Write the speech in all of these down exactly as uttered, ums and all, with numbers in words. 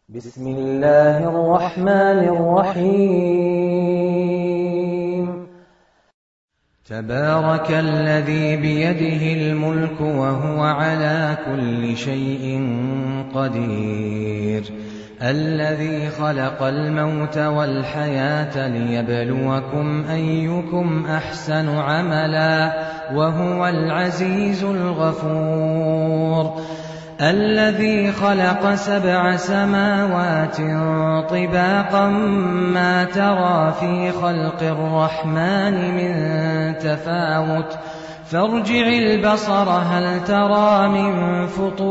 بسم الله الرحمن الرحيم تبارك الذي بيده الملك وهو على كل شيء قدير الذي خلق الموت والحياة ليبلوكم أيكم أحسن عملا وهو العزيز الغفور الذي خلق سبع سماوات طباقا ما ترى في خلق الرحمن من تفاوت فارجع البصر هل ترى من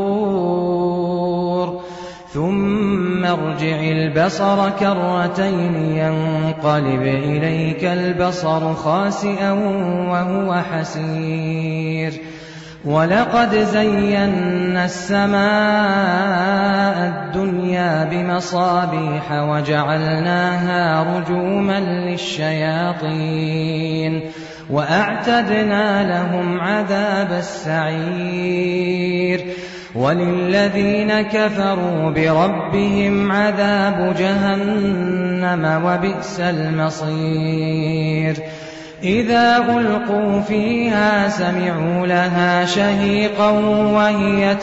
فطور ثم ارجع البصر كرتين ينقلب إليك البصر خاسئا وهو حسير ولقد زينا السماء الدنيا بمصابيح وجعلناها رجوما للشياطين وأعتدنا لهم عذاب السعير وللذين كفروا بربهم عذاب جهنم وبئس المصير إذا ألقوا فيها سمعوا لها شهيقا وهي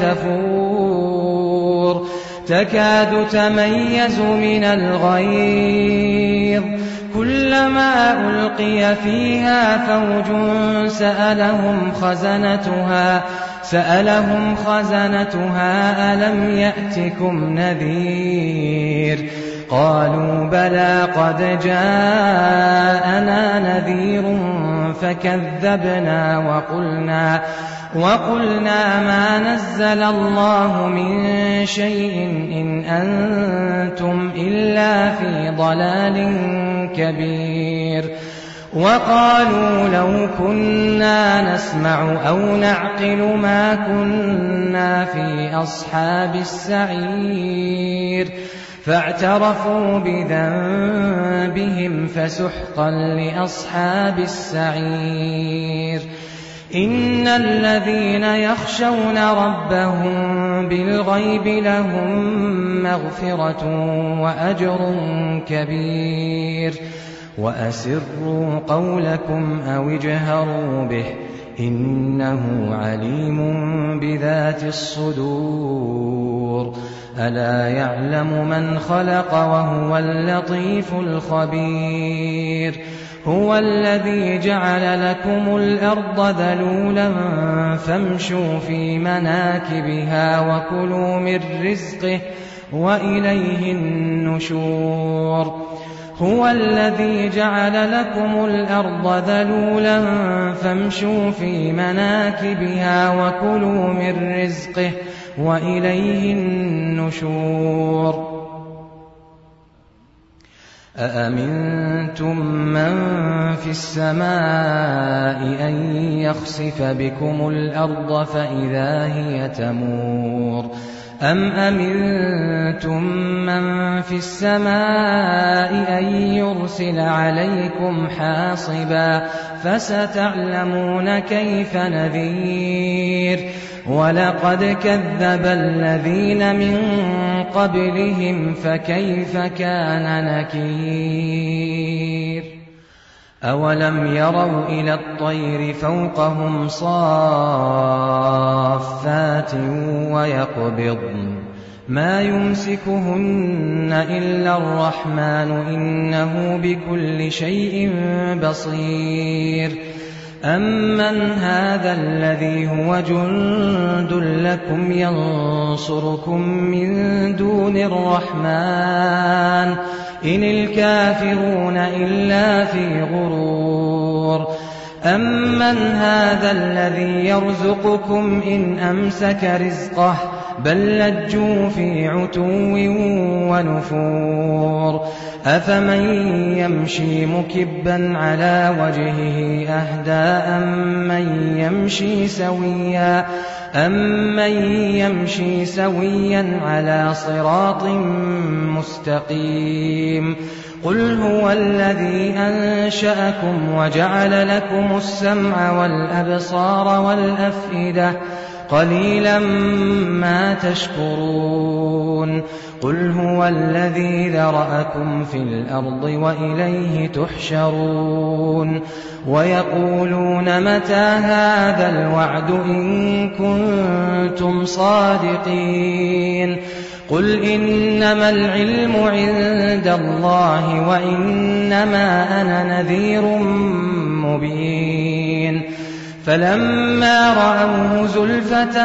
تفور تكاد تميز من الغيظ كلما ألقي فيها فوج سألهم خزنتها سألهم خزنتها ألم يأتكم نذير قالوا بلى قد جاءنا نذير فكذبنا وقلنا وقلنا ما نزل الله من شيء إن أنتم إلا في ضلال كبير وقالوا لو كنا نسمع أو نعقل ما كنا في أصحاب السعير فاعترفوا بذنبهم فسحقا لأصحاب السعير إن الذين يخشون ربهم بالغيب لهم مغفرة وأجر كبير وأسروا قولكم أو اجهروا به إنه عليم بذات الصدور ألا يعلم من خلق وهو اللطيف الخبير هو الذي جعل لكم الأرض ذلولا فامشوا في مناكبها وكلوا من رزقه وإليه النشور هو الذي جعل لكم الأرض ذلولا فامشوا في مناكبها وكلوا من رزقه وإليه النشور أأمنتم من في السماء أن يخسف بكم الأرض فإذا هي تمور أم أمنتم من في السماء أن يرسل عليكم حاصبا فستعلمون كيف نذير ولقد كذب الذين من قبلهم فكيف كان نكير أولم يروا إلى الطير فوقهم صافات ويقبضن ما يمسكهن إلا الرحمن إنه بكل شيء بصير أمن هذا الذي هو جند لكم ينصركم من دون الرحمن إن الكافرون إلا في غرور أمن هذا الذي يرزقكم إن أمسك رزقه بل لجوا في عتو ونفور أفمن يمشي مكبا على وجهه أهدى أمن يمشي سويا أمن يمشي سويا على صراط مستقيم قل هو الذي أنشأكم وجعل لكم السمع والأبصار والأفئدة قليلا ما تشكرون قل هو الذي ذرأكم في الأرض وإليه تحشرون ويقولون متى هذا الوعد إن كنتم صادقين قل إنما العلم عند الله وإنما أنا نذير مبين فلما رأوه زلفة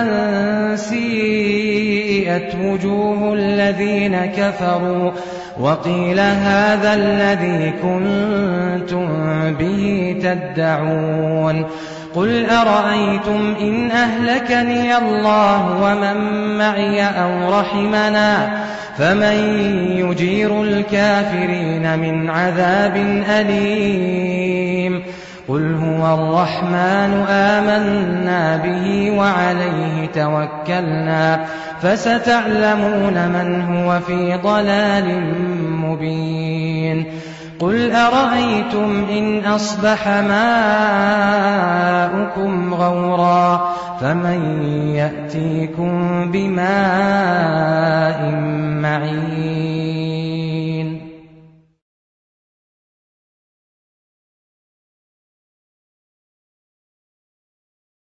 سيئت وجوه الذين كفروا وقيل هذا الذي كنتم به تدعون قل أرأيتم إن أهلكني الله ومن معي أو رحمنا فمن يجير الكافرين من عذاب أليم قل هو الرحمن آمنا به وعليه توكلنا فستعلمون من هو في ضلال مبين قل أرأيتم إن أصبح ماؤكم غورا فمن يأتيكم بماء معين